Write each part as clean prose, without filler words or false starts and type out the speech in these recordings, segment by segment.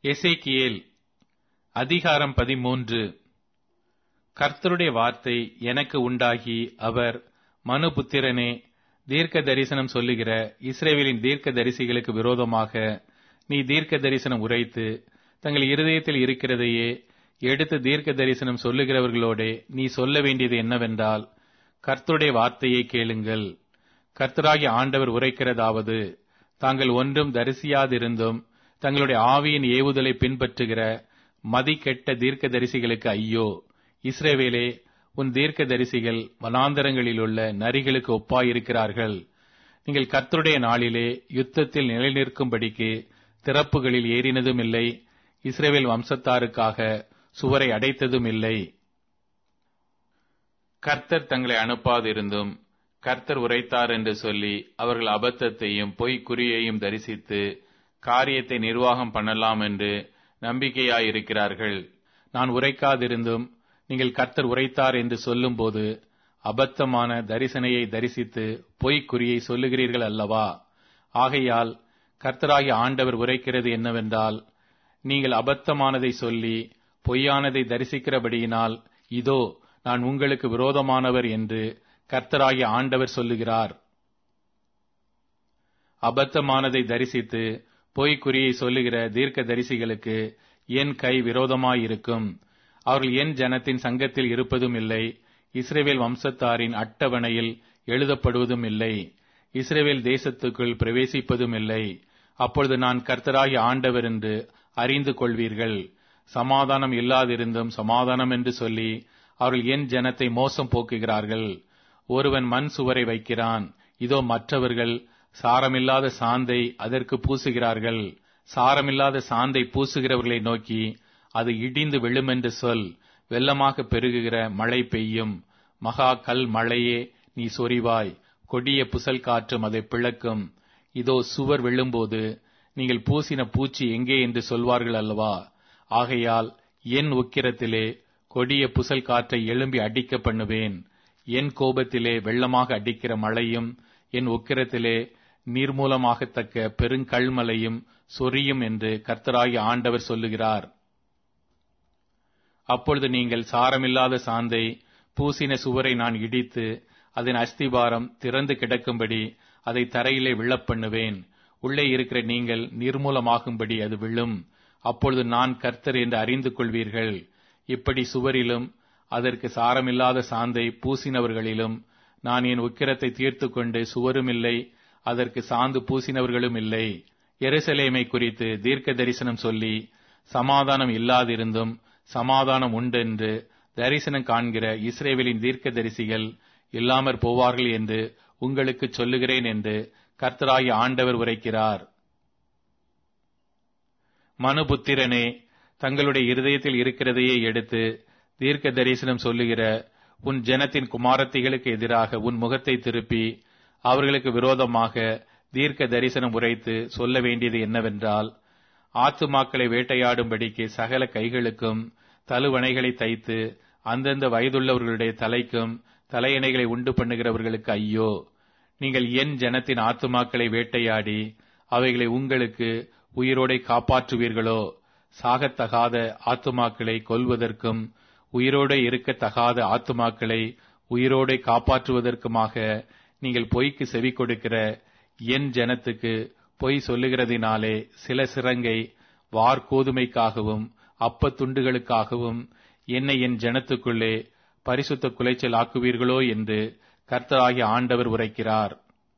எசேக்கியேல் அதிகாரம் 13. கர்த்தருடைய வார்த்தை எனக்கு உண்டாகி அவர், மனுபுத்திரனே, தீர்க்க தரிசனம் சொல்லுகிற இஸ்ரவேலின் தீர்க்க தரிசிகளுக்கு விரோதமாக நீ தீர்க்க தரிசனம் உரைத்து தங்கள் இருதயத்தில் இருக்கிறதையே எடுத்து தீர்க்க தரிசனம் சொல்லுகிறவர்களோடே நீ சொல்ல வேண்டியது என்னவென்றால், கர்த்தருடைய வார்த்தையை கேளுங்கள். கர்த்தராகிய ஆண்டவர் உரைக்கிறதாவது, தாங்கள் ஒன்றும் தரிசியாதிருந்தும் தங்களுடைய ஆவியின் ஏவுதலை பின்பற்றுகிற மதிகெட்ட தீர்க்க தரிசிகளுக்கு ஐயோ! இஸ்ரவேலே, உன் தீர்க்க தரிசிகள் வனாந்தரங்களிலுள்ள நரிகளுக்கு ஒப்பாயிருக்கிறார்கள். நீங்கள் கர்த்தருடைய நாளிலே யுத்தத்தில் நிலைநிற்கும்படிக்கு திறப்புகளில் ஏறினதும் இல்லை, இஸ்ரவேல் வம்சத்தாருக்காக சுவரை அடைத்ததும் இல்லை. கர்த்தர் தங்களை அனுப்பாதிருந்தும் கர்த்தர் உரைத்தார் என்று சொல்லி அவர்கள் அபத்தத்தையும் பொய்க்குறியையும் தரிசித்து காரியத்தை நிர்வாகம் பண்ணலாம் என்று நம்பிக்கையாயிருக்கிறார்கள். நான் உரைக்காதிருந்தும் நீங்கள் கர்த்தர் உரைத்தார் என்று சொல்லும்போது அபத்தமான தரிசனையை தரிசித்து பொய்க்குறியை சொல்லுகிறீர்கள் அல்லவா? ஆகையால் கர்த்தராகிய ஆண்டவர் உரைக்கிறது என்னவென்றால், நீங்கள் அபத்தமானதை சொல்லி பொய்யானதை தரிசிக்கிறபடியினால் இதோ நான் உங்களுக்கு விரோதமானவர் என்று கர்த்தராகிய ஆண்டவர் சொல்லுகிறார். அபத்தமானதை தரிசித்து பொய்க்குறியை சொல்லுகிற தீர்க்க தரிசிகளுக்கு என் கை விரோதமாயிருக்கும். அவர்கள் என் ஜனத்தின் சங்கத்தில் இருப்பதும் இல்லை, இஸ்ரவேல் வம்சத்தாரின் அட்டவணையில் எழுதப்படுவதும் இல்லை, இஸ்ரவேல் தேசத்துக்குள் பிரவேசிப்பதும் இல்லை. அப்பொழுது நான் கர்த்தராகிய ஆண்டவர் என்று அறிந்து கொள்வீர்கள். சமாதானம் இல்லாதிருந்தும் சமாதானம் என்று சொல்லி அவர்கள் என் ஜனத்தை மோசம் போக்குகிறார்கள். ஒருவன் மண் சுவரை வைக்கிறான், இதோ மற்றவர்கள் சாரமில்லாத சாந்தை அதற்கு பூசுகிறார்கள். சாரமில்லாத சாந்தை பூசுகிறவர்களை நோக்கி, அது இடிந்து விழுமென்று சொல். வெள்ளமாக பெருகுகிற மழை பெய்யும். மகா கல் மழையே, நீ சொரிவாய். கொடிய புசல் காற்றும் அதை பிளக்கும். இதோ சுவர் விழும்போது நீங்கள் பூசின பூச்சி எங்கே என்று சொல்வார்கள் அல்லவா? ஆகையால் என் உக்கிரத்திலே கொடிய புசல் காற்றை எழும்பி அடிக்க பண்ணுவேன். என் கோபத்திலே வெள்ளமாக அடிக்கிற மழையும் என் உக்கிரத்திலே நீர்மூலமாகத்தக்க பெருங்கல்மலையும் சொரியும் என்று கர்த்தராகிய ஆண்டவர் சொல்லுகிறார். அப்பொழுது நீங்கள் சாரமில்லாத சாந்தை பூசின சுவரை நான் இடித்து அதன் அஸ்திபாரம் திறந்து கிடக்கும்படி அதை தரையிலே விழப்பண்ணுவேன். உள்ளே இருக்கிற நீங்கள் நிர்மூலமாகும்படி அது விழும். அப்பொழுது நான் கர்த்தர் என்று அறிந்து கொள்வீர்கள். இப்படி சுவரிலும் அதற்கு சாரமில்லாத சாந்தை பூசினவர்களிலும் நான் என் உக்கிரத்தை தீர்த்து கொண்டு சுவரும் இல்லை, அதற்கு சாந்து பூசினவர்களும் இல்லை. எருசலேமை குறித்து தீர்க்க தரிசனம் சொல்லி சமாதானம் இல்லாதிருந்தும் சமாதானம் உண்டென்று தரிசனம் காண்கிற இஸ்ரவேலின் தீர்க்க தரிசிகள் இல்லாமற் போவார்கள் என்று உங்களுக்கு சொல்லுகிறேன் என்று கர்த்தராகிய ஆண்டவர் உரைக்கிறார். மனுபுத்திரனே, தங்களுடைய இருதயத்தில் இருக்கிறதையே எடுத்து தீர்க்க தரிசனம் சொல்லுகிற உன் ஜனத்தின் குமாரத்திகளுக்கு எதிராக உன் முகத்தை திருப்பி அவர்களுக்கு விரோதமாக தீர்க்க தரிசனம் உரைத்து சொல்ல வேண்டியது என்னவென்றால், ஆத்துமாக்களை வேட்டையாடும்படிக்கு சகல கைகளுக்கும் தலுவணைகளை தைத்து அந்தந்த வயதுள்ளவர்களுடைய தலைக்கும் தலையணைகளை உண்டு பண்ணுகிறவர்களுக்கு ஐயோ! நீங்கள் என் ஜனத்தின் ஆத்துமாக்களை வேட்டையாடி அவைகளை உங்களுக்கு உயிரோடை காப்பாற்றுவீர்களோ? சாகத்தகாத ஆத்துமாக்களை கொல்வதற்கும் உயிரோடே இருக்கத்தகாத ஆத்துமாக்களை உயிரோடை காப்பாற்றுவதற்குமாக நீங்கள் பொய்க்கு செவி கொடுக்கிற என் ஜனத்துக்கு பொய் சொல்லுகிறதினாலே சில சிறங்கை வார்கோதுமைக்காகவும் அப்பத்துண்டுகளுக்காகவும் என்னை என் ஜனத்துக்குள்ளே பரிசுத்த குலைச்சல் ஆக்குவீர்களோ என்று கர்த்தராகிய ஆண்டவர் உரைக்கிறார்.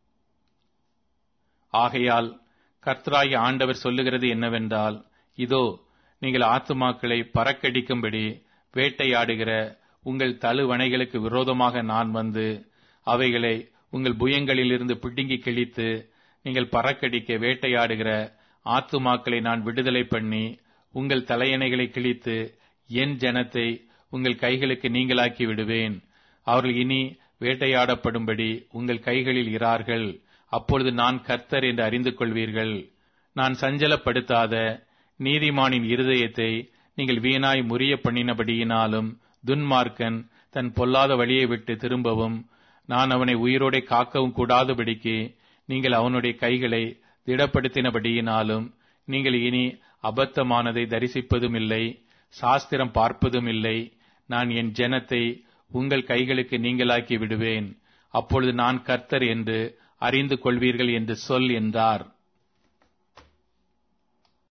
ஆகையால் கர்த்தராகிய ஆண்டவர் சொல்லுகிறது என்னவென்றால், இதோ நீங்கள் ஆத்துமாக்களை பறக்கடிக்கும்படி வேட்டையாடுகிற உங்கள் தழுவணைகளுக்கு விரோதமாக நான் வந்து அவைகளை உங்கள் புயங்களிலிருந்து பிடுங்கி கிழித்து நீங்கள் பறக்கடிக்க வேட்டையாடுகிற ஆத்துமாக்களை நான் விடுதலை பண்ணி உங்கள் தலையணைகளை கிழித்து என் ஜனத்தை உங்கள் கைகளுக்கு நீங்களாக்கி விடுவேன். அவர்கள் இனி வேட்டையாடப்படும்படி உங்கள் கைகளில் இரார்கள். அப்பொழுது நான் கர்த்தர் என்று அறிந்து கொள்வீர்கள். நான் சஞ்சலப்படுத்தாத நீதிமானின் இருதயத்தை நீங்கள் வீணாய் முறிய பண்ணினபடியினாலும் துன்மார்க்கன் தன் பொல்லாத வழியை விட்டு திரும்பவும் நான் அவனை உயிரோடே காக்கவும் கூடாதபடிக்கு நீங்கள் அவனுடைய கைகளை திடப்படுத்தினபடியினாலும் நீங்கள் இனி அபத்தமானதை தரிசிப்பதும் இல்லை, சாஸ்திரம் பார்ப்பதும் இல்லை. நான் என் ஜனத்தை உங்கள் கைகளுக்கு நீங்களாக்கி விடுவேன். அப்பொழுது நான் கர்த்தர் என்று அறிந்து கொள்வீர்கள் என்று சொல் என்றார்.